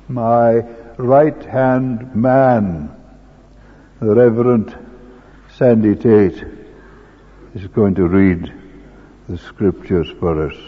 my right-hand man, the Reverend Sandy Tate, is going to read the scriptures for us.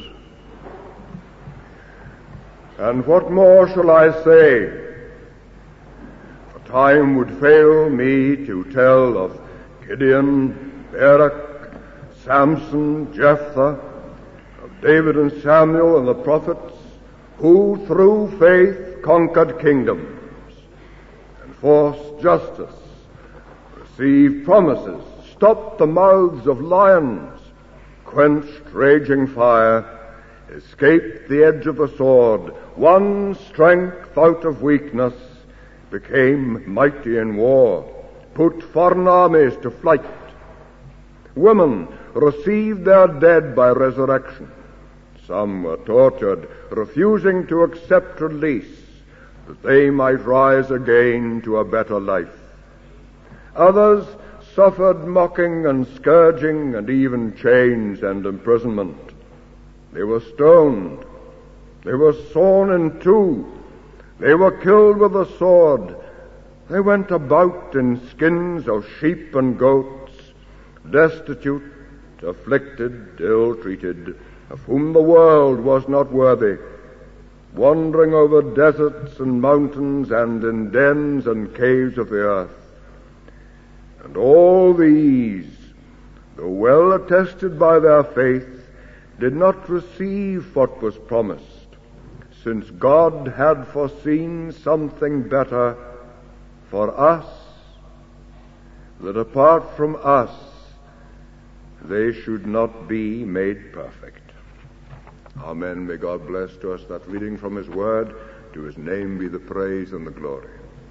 And what more shall I say? For time would fail me to tell of Gideon, Barak, Samson, Jephthah, of David and Samuel and the prophets, who through faith conquered kingdoms, enforced justice, received promises, stopped the mouths of lions, quenched raging fire, escaped the edge of the sword, won strength out of weakness, became mighty in war, put foreign armies to flight. Women received their dead by resurrection. Some were tortured, refusing to accept release, that they might rise again to a better life. Others suffered mocking and scourging and even chains and imprisonment. They were stoned. They were sawn in two. They were killed with the sword. They went about in skins of sheep and goats, destitute, afflicted, ill-treated, of whom the world was not worthy, wandering over deserts and mountains and in dens and caves of the earth. And all these, though well attested by their faith, did not receive what was promised, since God had foreseen something better for us, that apart from us they should not be made perfect. Amen. May God bless to us that reading from His Word. To His name be the praise and the glory.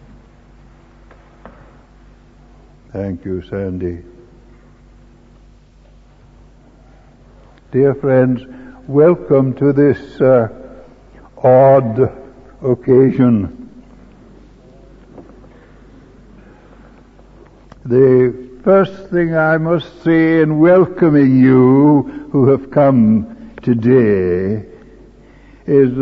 Thank you, Sandy. Dear friends, welcome to this odd occasion. The first thing I must say in welcoming you who have come today is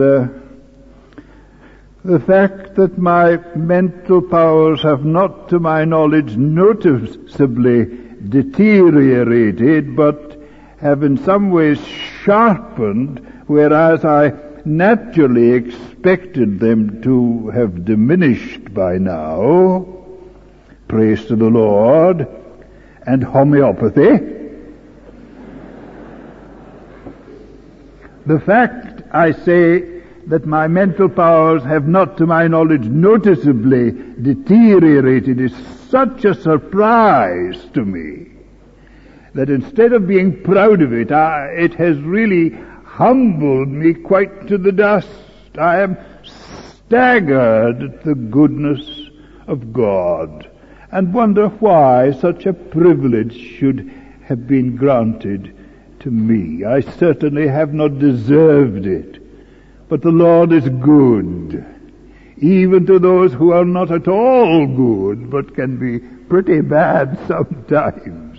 the fact that my mental powers have not, to my knowledge, noticeably deteriorated, but have in some ways sharpened, whereas I naturally expected them to have diminished by now. Praise to the Lord. And homeopathy. The fact, I say, that my mental powers have not, to my knowledge, noticeably deteriorated is such a surprise to me that instead of being proud of it, it has really humbled me quite to the dust. I am staggered at the goodness of God and wonder why such a privilege should have been granted to me. I certainly have not deserved it. But the Lord is good, even to those who are not at all good, but can be pretty bad sometimes.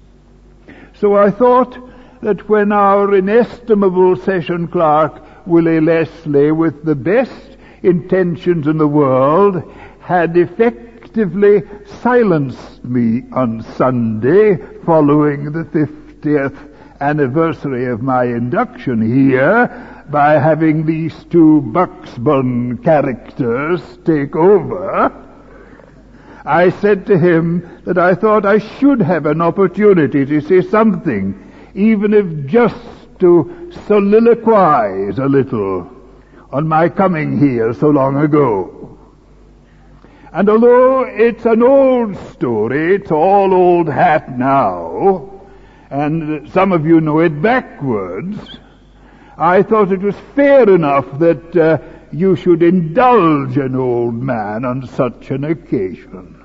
So I thought that when our inestimable session clerk, Willie Leslie, with the best intentions in the world, had effectively silenced me on Sunday following the 50th anniversary of my induction here, by having these two Bucksburn characters take over, I said to him that I thought I should have an opportunity to say something, even if just to soliloquize a little on my coming here so long ago. And although it's an old story, it's all old hat now, and some of you know it backwards, I thought it was fair enough that you should indulge an old man on such an occasion.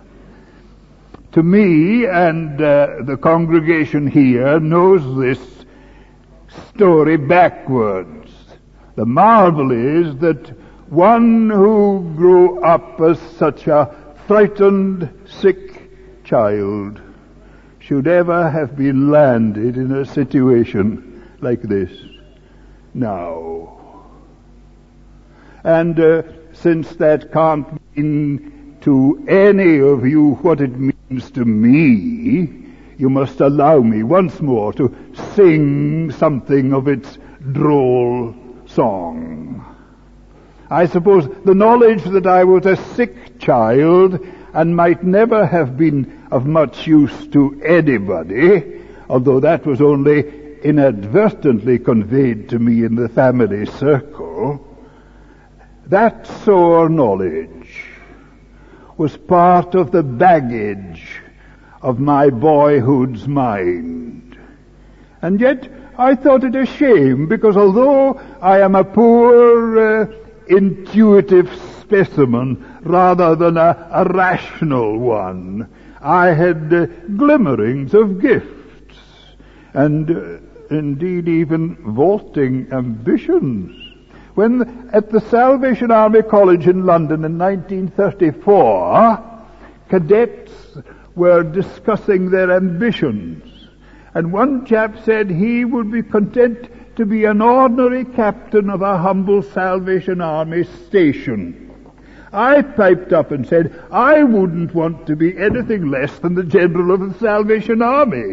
To me, and the congregation here knows this story backwards. The marvel is that one who grew up as such a frightened, sick child should ever have been landed in a situation like this now. And since that can't mean to any of you what it means to me, you must allow me once more to sing something of its droll song. I suppose the knowledge that I was a sick child and might never have been of much use to anybody, although that was only inadvertently conveyed to me in the family circle, that sore knowledge was part of the baggage of my boyhood's mind. And yet I thought it a shame, because although I am a poor intuitive specimen rather than a rational one, I had glimmerings of gifts and indeed even vaulting ambitions. When at the Salvation Army College in London in 1934, cadets were discussing their ambitions, and one chap said he would be content to be an ordinary captain of a humble Salvation Army station. I piped up and said I wouldn't want to be anything less than the General of the Salvation Army.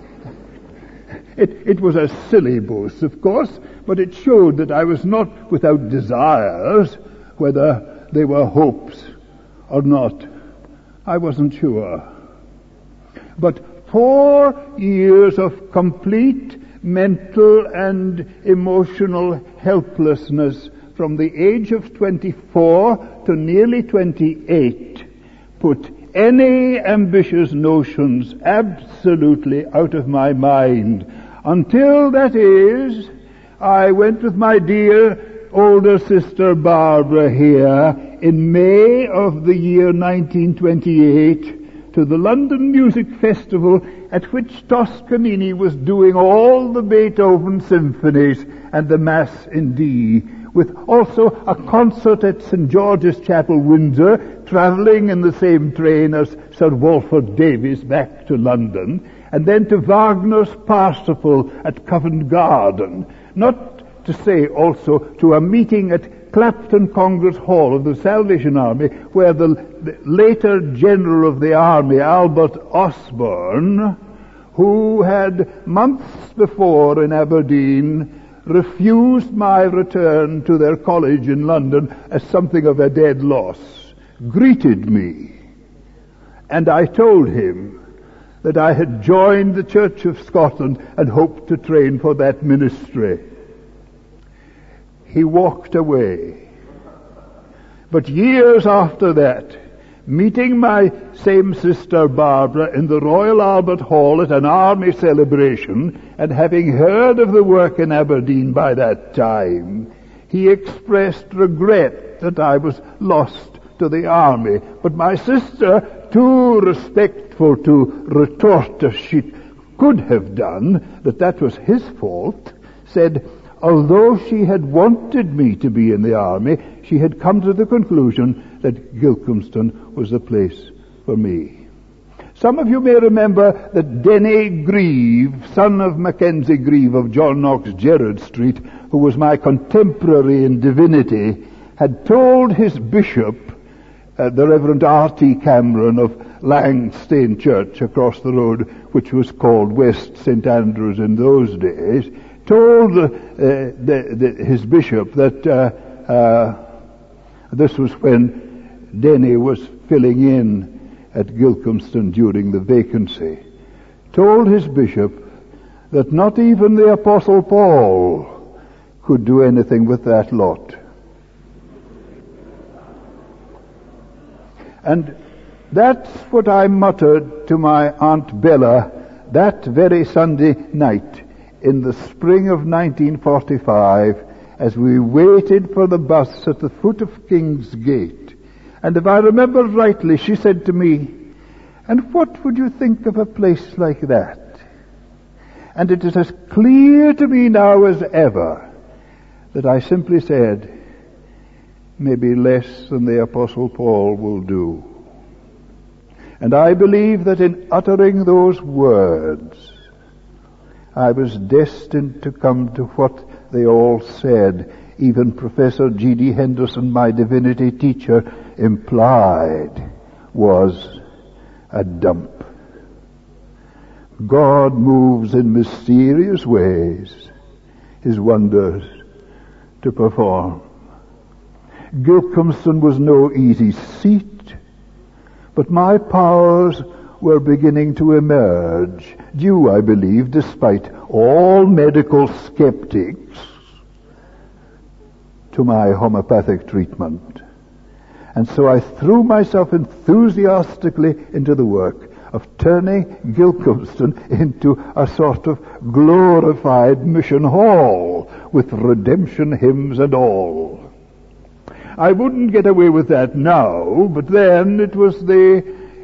It was a silly boast, of course, but it showed that I was not without desires. Whether they were hopes or not, I wasn't sure. But 4 years of complete mental and emotional helplessness from the age of 24 to nearly 28 put any ambitious notions absolutely out of my mind, until, that is, I went with my dear older sister Barbara here in May of the year 1928 to the London Music Festival, at which Toscanini was doing all the Beethoven symphonies and the Mass in D, with also a concert at St. George's Chapel, Windsor, travelling in the same train as Sir Walford Davies back to London, and then to Wagner's Parsifal at Covent Garden, not to say also to a meeting at Clapton Congress Hall of the Salvation Army, where the later General of the Army, Albert Osborne, who had months before in Aberdeen refused my return to their college in London as something of a dead loss, greeted me. And I told him that I had joined the Church of Scotland and hoped to train for that ministry. He walked away. But years after that, meeting my same sister Barbara in the Royal Albert Hall at an army celebration, and having heard of the work in Aberdeen by that time, he expressed regret that I was lost to the army. But my sister, too respectful to retort as she could have done that was his fault, said, although she had wanted me to be in the army, she had come to the conclusion that Gilcomston was the place for me. Some of you may remember that Denny Grieve, son of Mackenzie Grieve of John Knox Gerrard Street, who was my contemporary in divinity, had told his bishop, the Reverend R.T. Cameron of Langstane Church across the road, which was called West St. Andrews in those days, told his bishop that this was when Denny was filling in at Gilcomston during the vacancy, told his bishop that not even the Apostle Paul could do anything with that lot. And that's what I muttered to my Aunt Bella that very Sunday night in the spring of 1945 as we waited for the bus at the foot of King's Gate. And if I remember rightly, she said to me, "And what would you think of a place like that?" And it is as clear to me now as ever that I simply said, maybe less than the Apostle Paul will do. And I believe that in uttering those words, I was destined to come to what they all said even Professor G.D. Henderson, my divinity teacher, implied was a dump. God moves in mysterious ways his wonders to perform. Gilcomston was no easy seat, but my powers were beginning to emerge, due, I believe, despite all medical skeptics, to my homeopathic treatment. And so I threw myself enthusiastically into the work of turning Gilcomston into a sort of glorified mission hall with redemption hymns and all. I wouldn't get away with that now, but then it was the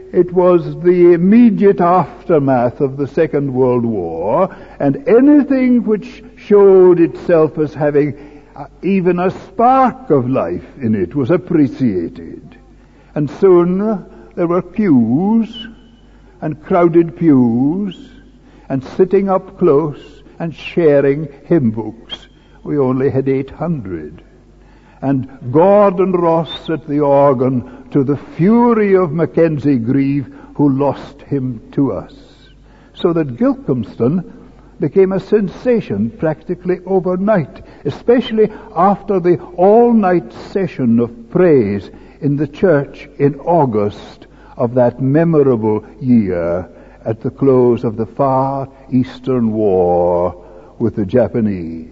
immediate aftermath of the Second World War, and anything which showed itself as having even a spark of life in it was appreciated. And soon there were pews, and crowded pews, and sitting up close and sharing hymn books. We only had 800. And Gordon Ross at the organ, to the fury of Mackenzie Grieve, who lost him to us. So that Gilcomston became a sensation practically overnight, especially after the all-night session of praise in the church in August of that memorable year at the close of the Far Eastern War with the Japanese.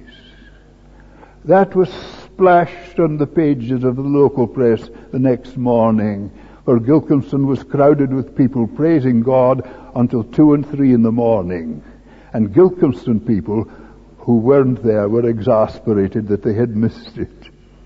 That was splashed on the pages of the local press the next morning, where Gilcomston was crowded with people praising God until 2 and 3 in the morning. And Gilcomston people who weren't there were exasperated that they had missed it.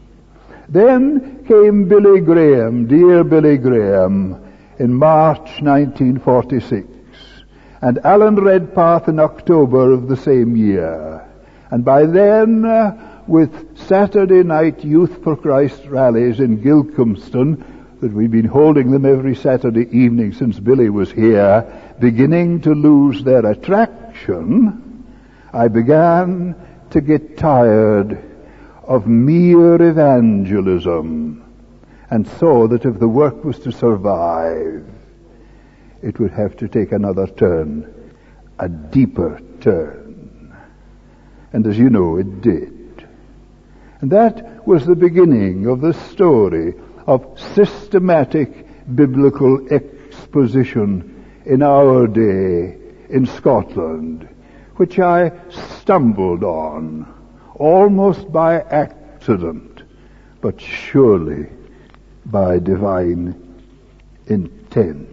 Then came Billy Graham, dear Billy Graham, in March 1946, and Alan Redpath in October of the same year. And by then, with Saturday night Youth for Christ rallies in Gilcomston, that we've been holding them every Saturday evening since Billy was here, beginning to lose their attraction, I began to get tired of mere evangelism, and saw that if the work was to survive, it would have to take another turn, a deeper turn. And as you know, it did. And that was the beginning of the story of systematic biblical exposition in our day in Scotland, which I stumbled on almost by accident, but surely by divine intent.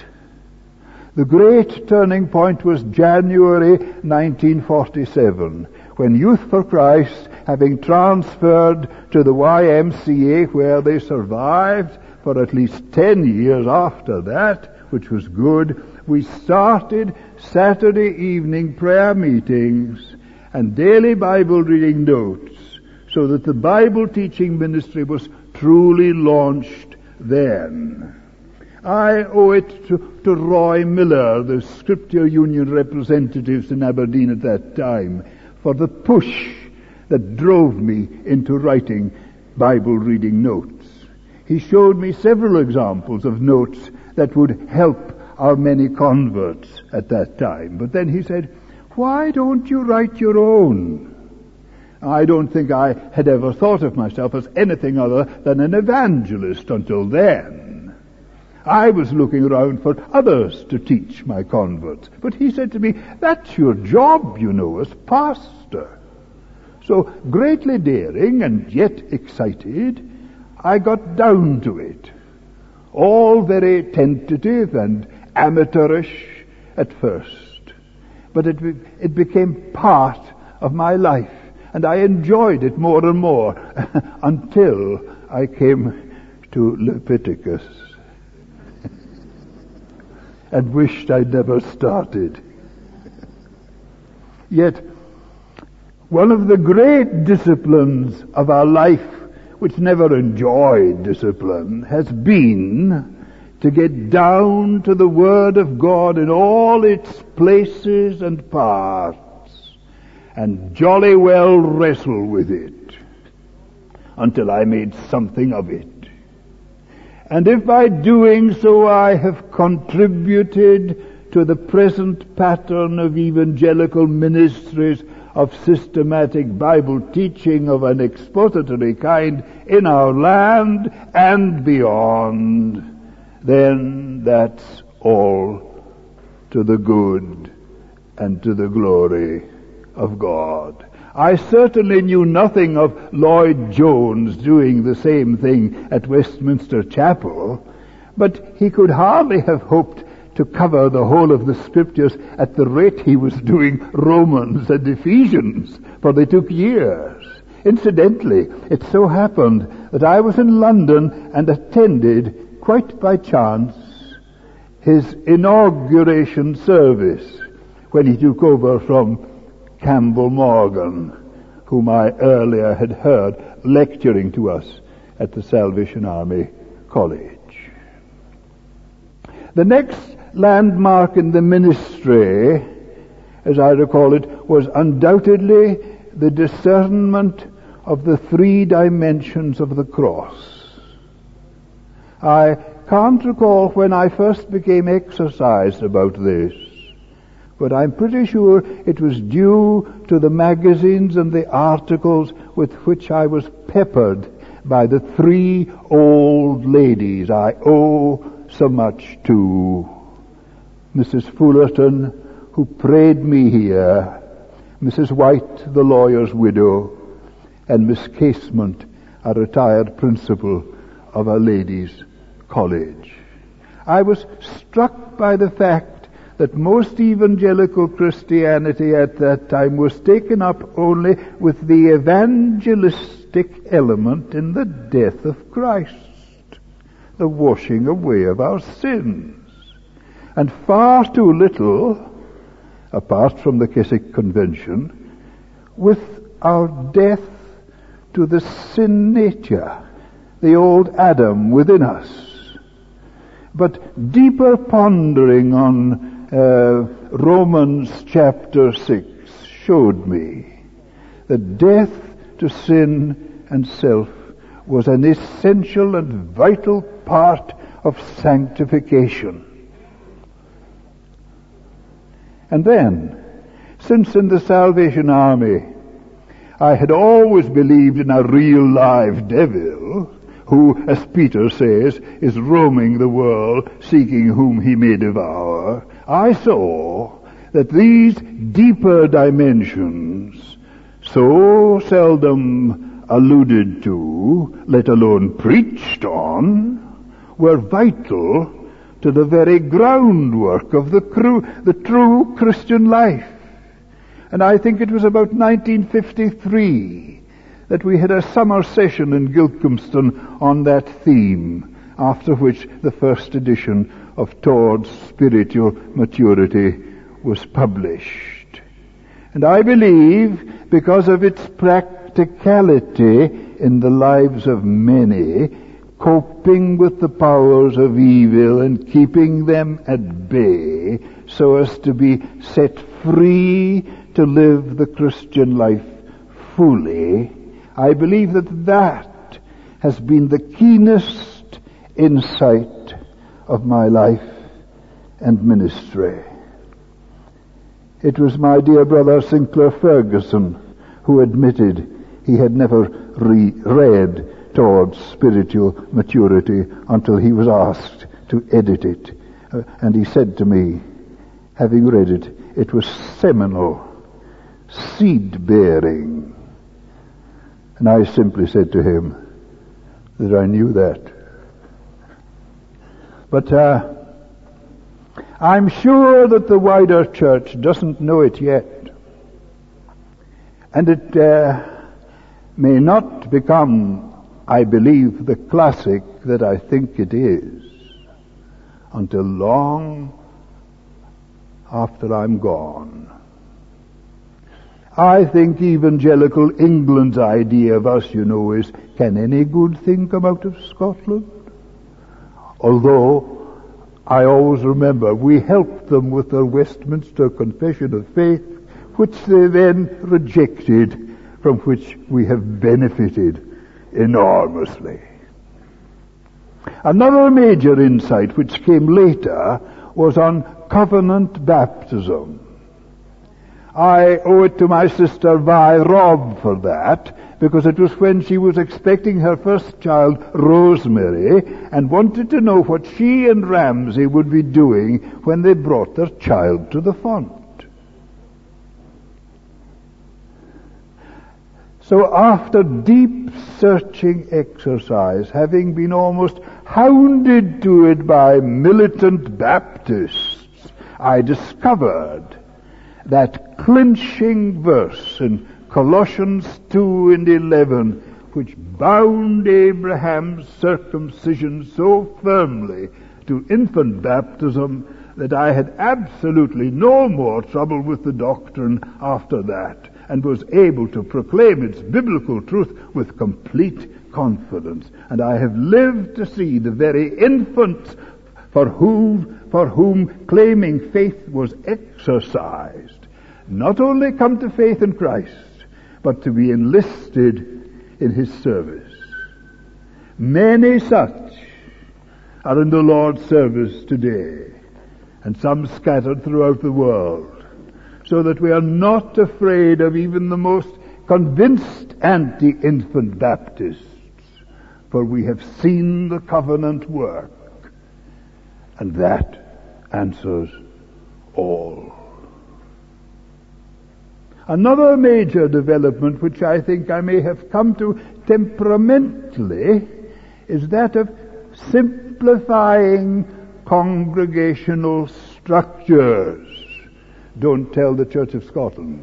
The great turning point was January 1947, when Youth for Christ, having transferred to the YMCA, where they survived for at least 10 years after that, which was good, we started Saturday evening prayer meetings and daily Bible reading notes, so that the Bible teaching ministry was truly launched then. I owe it to Roy Miller, the Scripture Union representatives in Aberdeen at that time, for the push that drove me into writing Bible reading notes. He showed me several examples of notes that would help our many converts at that time. But then he said, "Why don't you write your own?" I don't think I had ever thought of myself as anything other than an evangelist until then. I was looking around for others to teach my converts. But he said to me, "That's your job, you know, as pastor." So, greatly daring and yet excited, I got down to it. All very tentative and amateurish at first. But it became part of my life, and I enjoyed it more and more until I came to Leviticus and wished I'd never started. Yet, one of the great disciplines of our life, which never enjoyed discipline, has been to get down to the Word of God in all its places and parts, and jolly well wrestle with it. until I made something of it. And if by doing so I have contributed to the present pattern of evangelical ministries of systematic Bible teaching of an expository kind in our land and beyond, then that's all to the good and to the glory of God. I certainly knew nothing of Lloyd Jones doing the same thing at Westminster Chapel, but he could hardly have hoped to cover the whole of the Scriptures at the rate he was doing Romans and Ephesians, for they took years. Incidentally, it so happened that I was in London and attended, quite by chance, his inauguration service when he took over from Campbell Morgan, whom I earlier had heard lecturing to us at the Salvation Army College. The next landmark in the ministry, as I recall it, was undoubtedly the discernment of the three dimensions of the cross. I can't recall when I first became exercised about this, but I'm pretty sure it was due to the magazines and the articles with which I was peppered by the three old ladies I owe so much to. Mrs. Fullerton, who prayed me here, Mrs. White, the lawyer's widow, and Miss Casement, a retired principal of a ladies' college. I was struck by the fact that most evangelical Christianity at that time was taken up only with the evangelistic element in the death of Christ, the washing away of our sins, and far too little, apart from the Keswick Convention, with our death to the sin nature, the old Adam within us. But deeper pondering on Romans chapter 6 showed me that death to sin and self was an essential and vital part of sanctification. And then, since in the Salvation Army I had always believed in a real live devil, who, as Peter says, is roaming the world seeking whom he may devour, I saw that these deeper dimensions, so seldom alluded to, let alone preached on, were vital to the very groundwork of the true Christian life. And I think it was about 1953 that we had a summer session in Gilcomston on that theme, after which the first edition of Towards Spiritual Maturity was published. And I believe, because of its practicality in the lives of many, coping with the powers of evil and keeping them at bay so as to be set free to live the Christian life fully, I believe that has been the keenest insight of my life and ministry. It was my dear brother Sinclair Ferguson who admitted he had never read Towards Spiritual Maturity until he was asked to edit it. And he said to me, having read it, it was seminal, seed-bearing. And I simply said to him that I knew that. But I'm sure that the wider church doesn't know it yet. And it may not become, I believe, the classic that I think it is until long after I'm gone. I think evangelical England's idea of us, is, can any good thing come out of Scotland? Although I always remember we helped them with their Westminster Confession of Faith, which they then rejected, from which we have benefited enormously. Another major insight which came later was on covenant baptism. I owe it to my sister Vi Robb for that, because it was when she was expecting her first child, Rosemary, and wanted to know what she and Ramsay would be doing when they brought their child to the font. So after deep searching exercise, having been almost hounded to it by militant Baptists, I discovered that clinching verse in Colossians 2 and 11, which bound Abraham's circumcision so firmly to infant baptism that I had absolutely no more trouble with the doctrine after that, and was able to proclaim its biblical truth with complete confidence. And I have lived to see the very infants for whom claiming faith was exercised, not only come to faith in Christ, but to be enlisted in His service. Many such are in the Lord's service today, and some scattered throughout the world, so that we are not afraid of even the most convinced anti-infant Baptists, for we have seen the covenant work, and that answers all. Another major development which I think I may have come to temperamentally is that of simplifying congregational structures. Don't tell the Church of Scotland.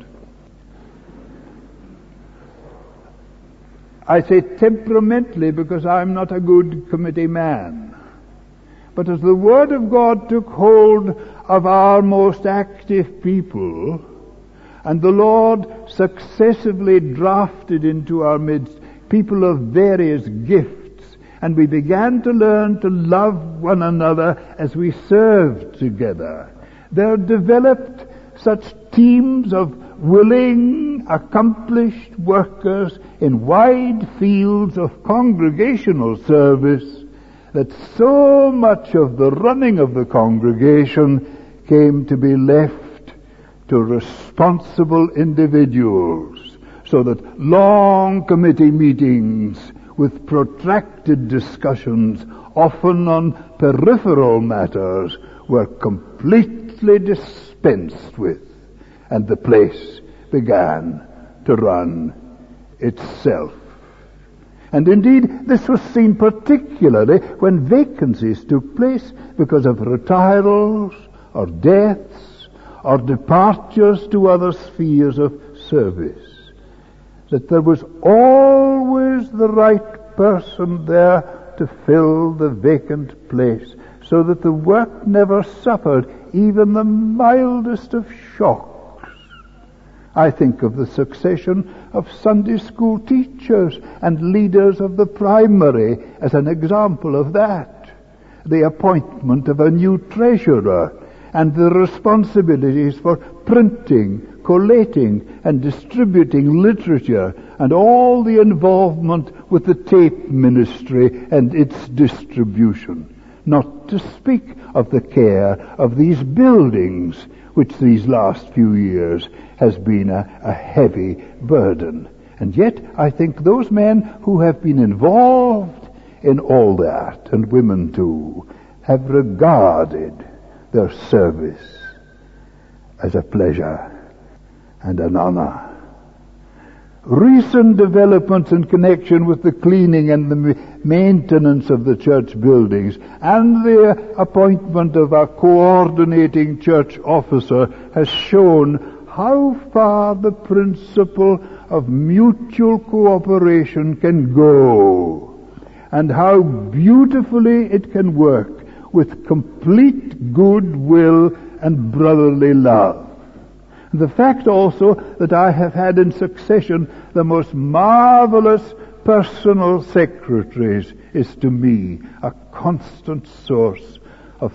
I say temperamentally because I'm not a good committee man. But as the Word of God took hold of our most active people, and the Lord successively drafted into our midst people of various gifts, and we began to learn to love one another as we served together, there developed such teams of willing, accomplished workers in wide fields of congregational service that so much of the running of the congregation came to be left to responsible individuals, so that long committee meetings with protracted discussions, often on peripheral matters, were completely dispensed with, and the place began to run itself. And indeed, this was seen particularly when vacancies took place because of retireals or deaths or departures to other spheres of service, that there was always the right person there to fill the vacant place, so that the work never suffered even the mildest of shocks. I think of the succession of Sunday school teachers and leaders of the primary as an example of that. The appointment of a new treasurer and the responsibilities for printing, collating, and distributing literature, and all the involvement with the tape ministry and its distribution. Not to speak of the care of these buildings, which these last few years has been a heavy burden. And yet I think those men who have been involved in all that, and women too, have regarded their service as a pleasure and an honor. Recent developments in connection with the cleaning and the maintenance of the church buildings and the appointment of a coordinating church officer has shown how far the principle of mutual cooperation can go, and how beautifully it can work with complete goodwill and brotherly love. The fact also that I have had in succession the most marvelous personal secretaries is to me a constant source of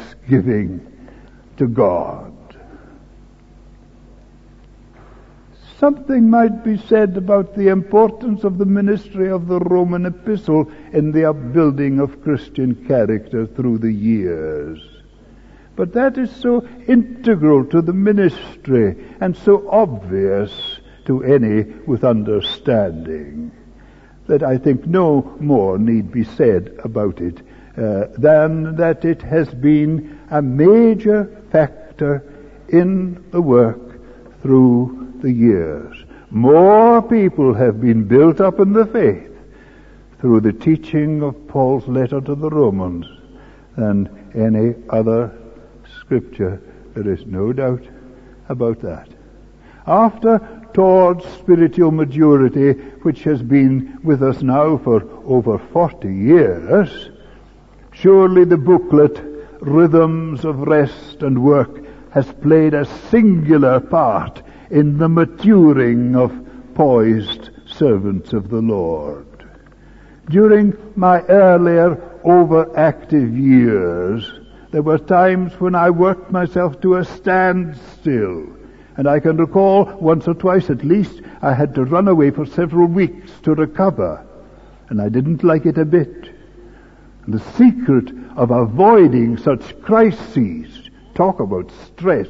thanksgiving to God. something might be said about the importance of the ministry of the Roman epistle in the upbuilding of Christian character through the years. But that is so integral to the ministry and so obvious to any with understanding that I think no more need be said about it than that it has been a major factor in the work through the years. More people have been built up in the faith through the teaching of Paul's letter to the Romans than any other scripture. There is no doubt about that. After towards spiritual maturity, which has been with us now for over 40 years, surely the booklet Rhythms of Rest and Work has played a singular part in the maturing of poised servants of the Lord. During my earlier overactive years, there were times when I worked myself to a standstill, and I can recall once or twice at least I had to run away for several weeks to recover, and I didn't like it a bit. And the secret of avoiding such crises, talk about stress,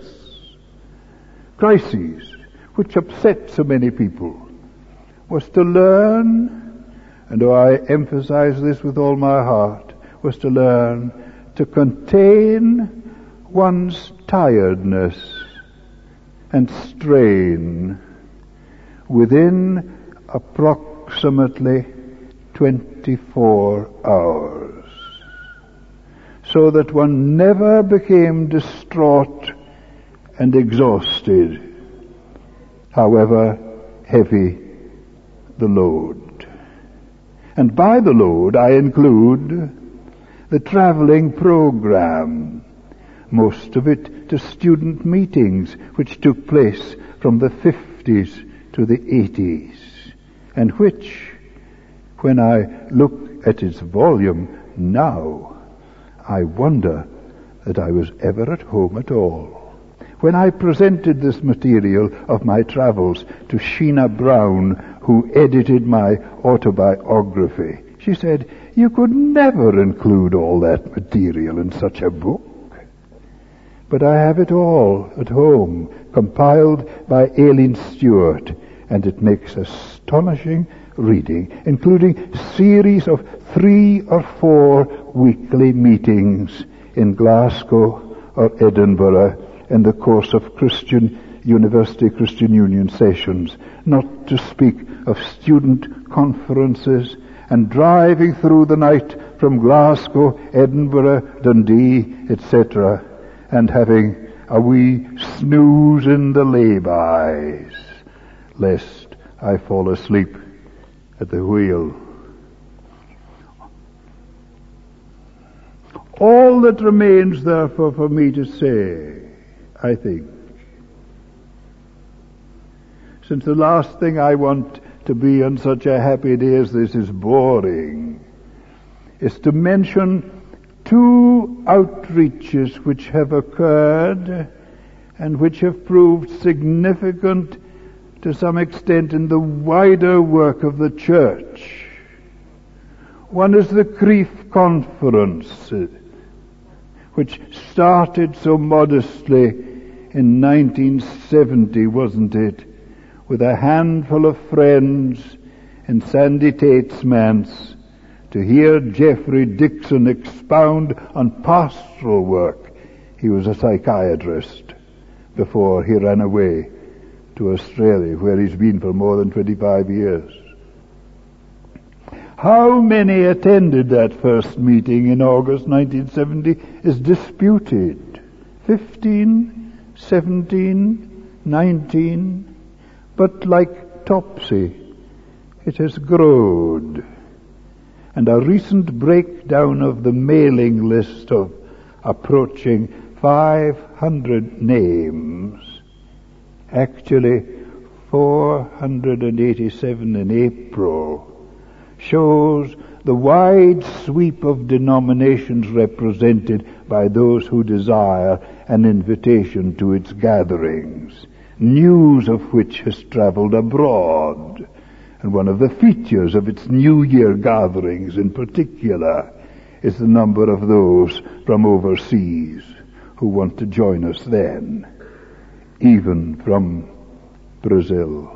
crises which upset so many people, was to learn, and I emphasize this with all my heart, was to learn to contain one's tiredness and strain within approximately 24 hours, so that one never became distraught and exhausted, however heavy the load. And by the load I include the traveling program, most of it to student meetings which took place from the 50s to the 80s, and which, when I look at its volume now, I wonder that I was ever at home at all. When I presented this material of my travels to Sheena Brown, who edited my autobiography, she said, "You could never include all that material in such a book." But I have it all at home, compiled by Aileen Stewart, and it makes astonishing reading, including series of 3 or 4 weekly meetings in Glasgow or Edinburgh in the course of University Christian Union sessions, not to speak of student conferences, and driving through the night from Glasgow, Edinburgh, Dundee, etc., and having a wee snooze in the lay-bys, lest I fall asleep at the wheel. All that remains, therefore, for me to say, I think, since the last thing I want to be on such a happy day as this is boring, is to mention 2 outreaches which have occurred and which have proved significant to some extent in the wider work of the church. One is the Crieff Conference, which started so modestly in 1970, wasn't it, with a handful of friends in Sandy Tate's manse to hear Jeffrey Dixon expound on pastoral work. He was a psychiatrist before he ran away to Australia, where he's been for more than 25 years. How many attended that first meeting in August 1970 is disputed. 15, 17, 19, but like Topsy, it has grown. And a recent breakdown of the mailing list of approaching 500 names, actually 487 in April, shows the wide sweep of denominations represented by those who desire an invitation to its gatherings. news of which has travelled abroad. And one of the features of its New Year gatherings in particular is the number of those from overseas who want to join us then, even from Brazil.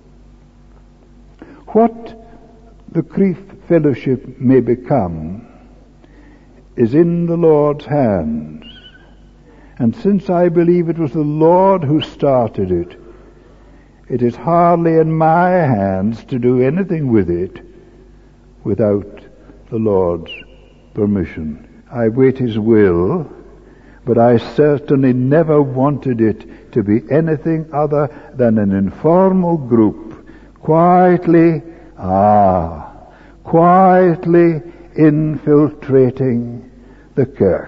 What the Crieff Fellowship may become is in the Lord's hands. And since I believe it was the Lord who started it, it is hardly in my hands to do anything with it without the Lord's permission. I wait His will, but I certainly never wanted it to be anything other than an informal group, quietly infiltrating the kirk.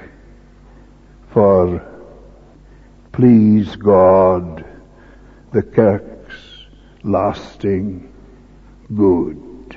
For, please God, the kirk's lasting good.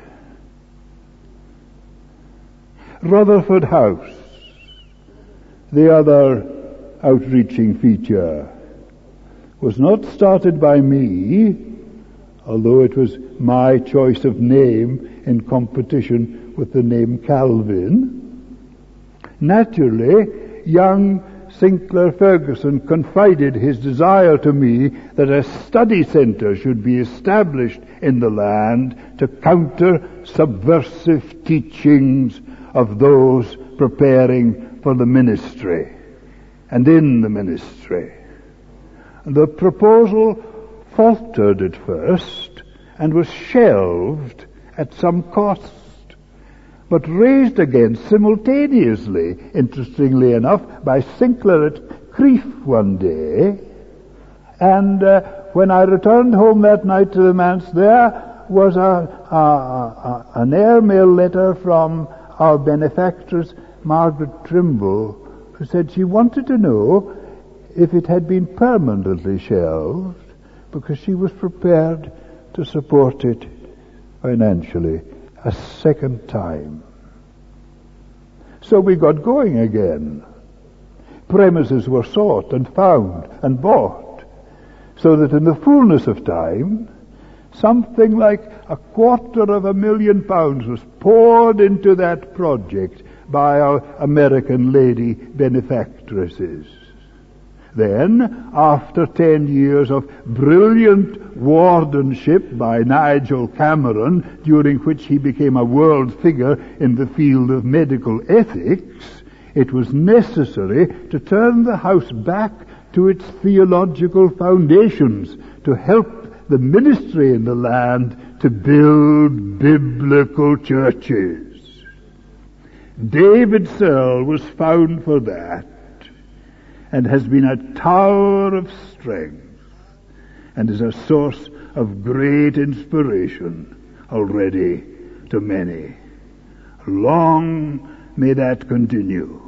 Rutherford House, the other outreaching feature, was not started by me, although it was my choice of name in competition with the name Calvin. Naturally, young Sinclair Ferguson confided his desire to me that a study center should be established in the land to counter subversive teachings of those preparing for the ministry and in the ministry. The proposal faltered at first and was shelved at some cost, but raised again simultaneously, interestingly enough, by Sinclair at Crieff one day. And when I returned home that night to the manse, there was an airmail letter from our benefactress, Margaret Trimble, who said she wanted to know if it had been permanently shelved, because she was prepared to support it financially a second time. So we got going again. Premises were sought and found and bought, so that in the fullness of time, something like £250,000 was poured into that project by our American lady benefactresses. Then, after 10 years of brilliant wardenship by Nigel Cameron, during which he became a world figure in the field of medical ethics, it was necessary to turn the house back to its theological foundations, to help the ministry in the land to build biblical churches. David Searle was found for that, and has been a tower of strength, and is a source of great inspiration already to many. Long may that continue.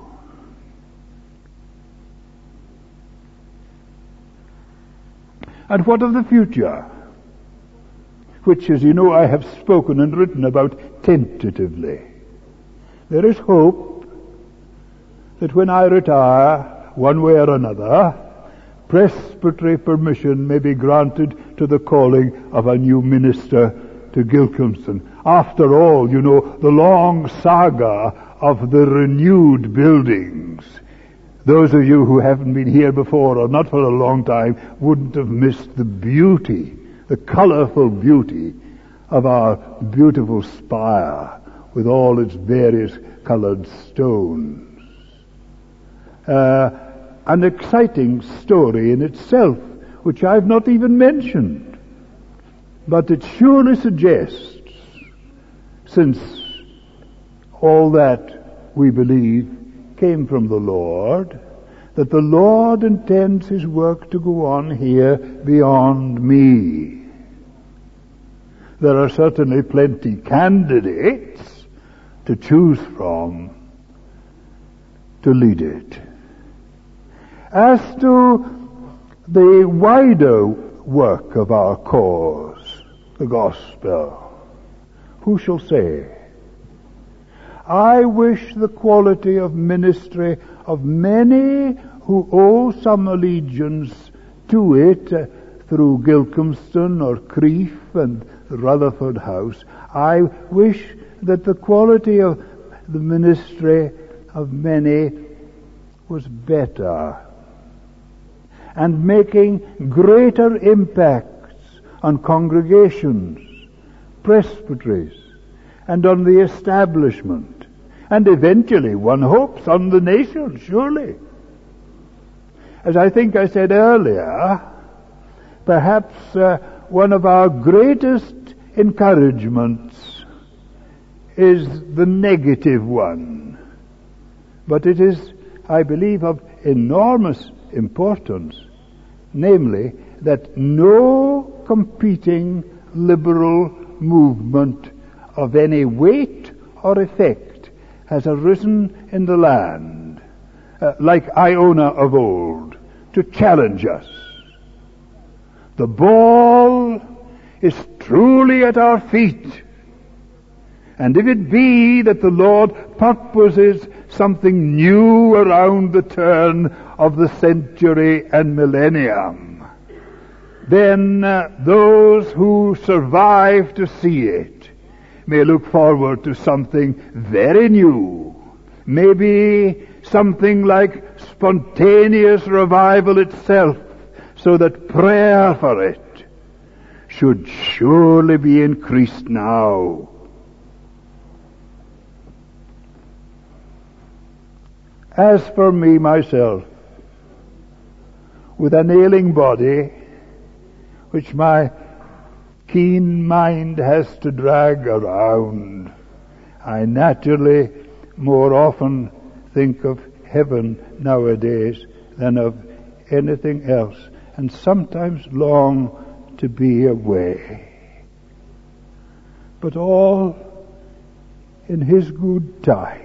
And what of the future, which, as you know, I have spoken and written about tentatively? There is hope that when I retire, one way or another, presbytery permission may be granted to the calling of a new minister to Gilcomston. After all, you know, the long saga of the renewed buildings. Those of you who haven't been here before, or not for a long time, wouldn't have missed the beauty, the colourful beauty of our beautiful spire with all its various coloured stones. An exciting story in itself, which I've not even mentioned. But it surely suggests, since all that we believe came from the Lord, that the Lord intends His work to go on here beyond me. There are certainly plenty candidates to choose from to lead it. As to the wider work of our cause, the gospel, who shall say? I wish the quality of ministry of many who owe some allegiance to it through Gilcomston or Crieff and Rutherford House. I wish that the quality of the ministry of many was better and making greater impacts on congregations, presbyteries, and on the establishment, and eventually, one hopes, on the nation, surely. As I think I said earlier, perhaps one of our greatest encouragements is the negative one. But it is, I believe, of enormous importance, namely that no competing liberal movement of any weight or effect has arisen in the land, like Iona of old, to challenge us. The ball is truly at our feet. And if it be that the Lord purposes something new around the turn of the century and millennium, then those who survive to see it may look forward to something very new, maybe something like spontaneous revival itself, so that prayer for it should surely be increased now. As for me, myself, with an ailing body, which my keen mind has to drag around, I naturally more often think of heaven nowadays than of anything else, and sometimes long to be away. But all in His good time.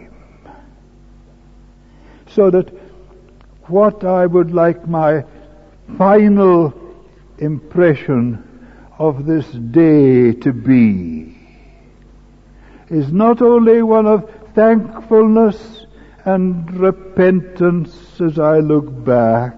So that what I would like my final impression of this day to be is not only one of thankfulness and repentance as I look back,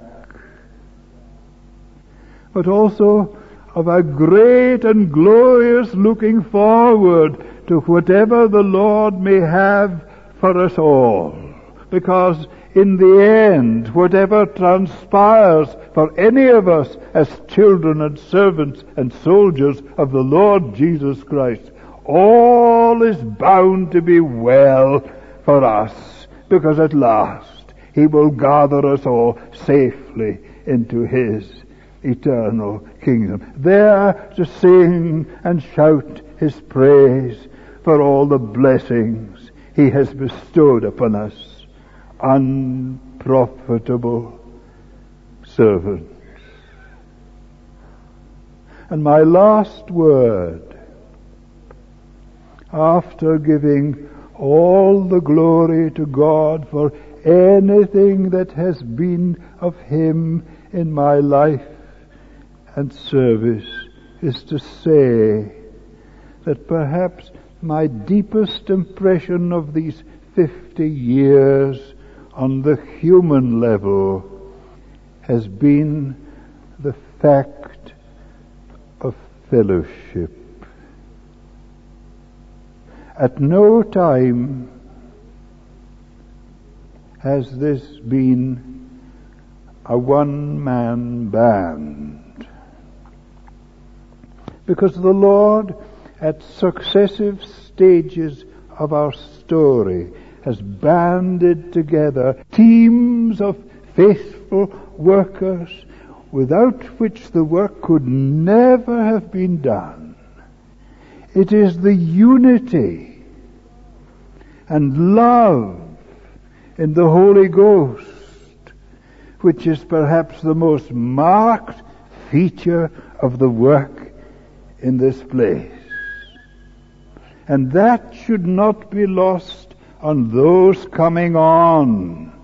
but also of a great and glorious looking forward to whatever the Lord may have for us all. Because in the end, whatever transpires for any of us as children and servants and soldiers of the Lord Jesus Christ, all is bound to be well for us, because at last He will gather us all safely into His eternal kingdom, there to sing and shout His praise for all the blessings He has bestowed upon us, unprofitable servants. And my last word, after giving all the glory to God for anything that has been of Him in my life and service, is to say that perhaps my deepest impression of these 50 years on the human level has been the fact of fellowship. At no time has this been a one-man band, because the Lord, at successive stages of our story, has banded together teams of faithful workers without which the work could never have been done. It is the unity and love in the Holy Ghost which is perhaps the most marked feature of the work in this place. And that should not be lost on those coming on.